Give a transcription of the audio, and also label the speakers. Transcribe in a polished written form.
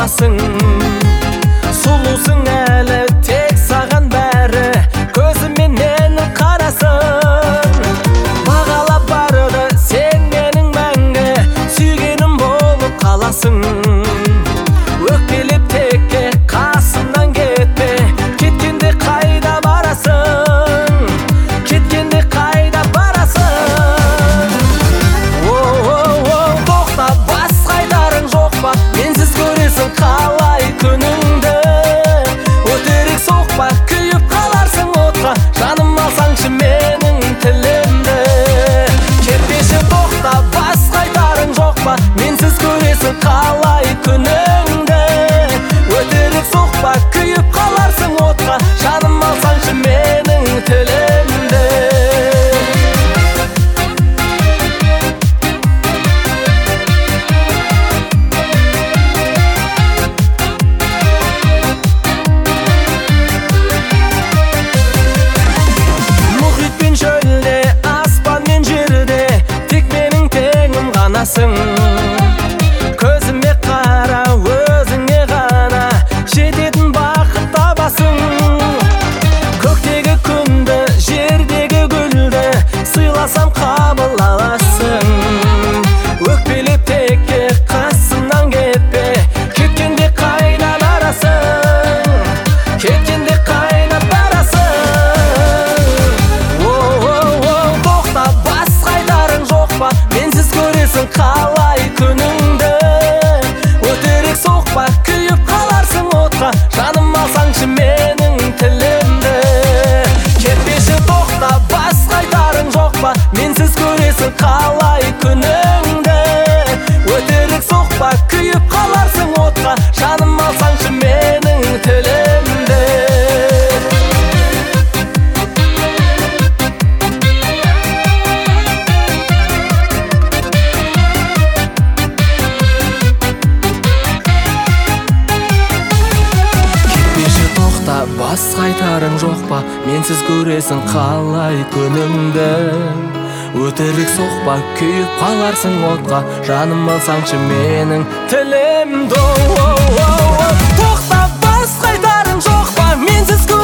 Speaker 1: қаласың. Сұлусың әлі тек саған бәрі, көзімен менің қарасың. Бағалап барады сен менің мәңгі, сүйгенім болып қаласың. Өкпелеп текке қасымнан кетпе, кеткенде қайда барасың, кеткенде қайда барасың. Тоқта, басқа айтарың жоқ па, менсіз көресің қалай күніңді. Өтірік соқпа, күйіп қаларсың отқа, жаным алсаңшы менің тілімді. Кетпеші тоқта, басқа айтарың жоқ па, менсіз көресің қалай күніңді. Өтірік соқпа, күйіп қаларсың отқа, жаным алсаңшы менің тілімді. Мұхит пен шөлде, аспан мен жерде, тек менің теңім ғанасың. Көзіме қара, өзіңе ғана жететін бақыт табасың. Көктегі күнді, жердегі гүлді сыйласам қабыл аласың. Өкпелеп текке қасымнан кетпе, кеткенде қайда барасың, кеткенде қайда барасың. Тоқта, басқа айтарың жоқ па, менсіз көресің қалай күніңді. Өтірік соқпа, күйіп қаларсың отқа, жаным алсаңшы менің тілімді. Кетпеші тоқта, басқа айтарың жоқ па, менсіз көресің қалай күніңді. Өтірік соқпа, күйіп қаларсың отқа, жаным алсаңшы менің тілімді. Басқа айтарың жоқ па, менсіз көресің қалай күніңді. Өтірік соқпа, күйіп қаларсың отқа, жаным алсаңшы менің тілімді. Тоқта, басқа айтарың жоқ па, менсіз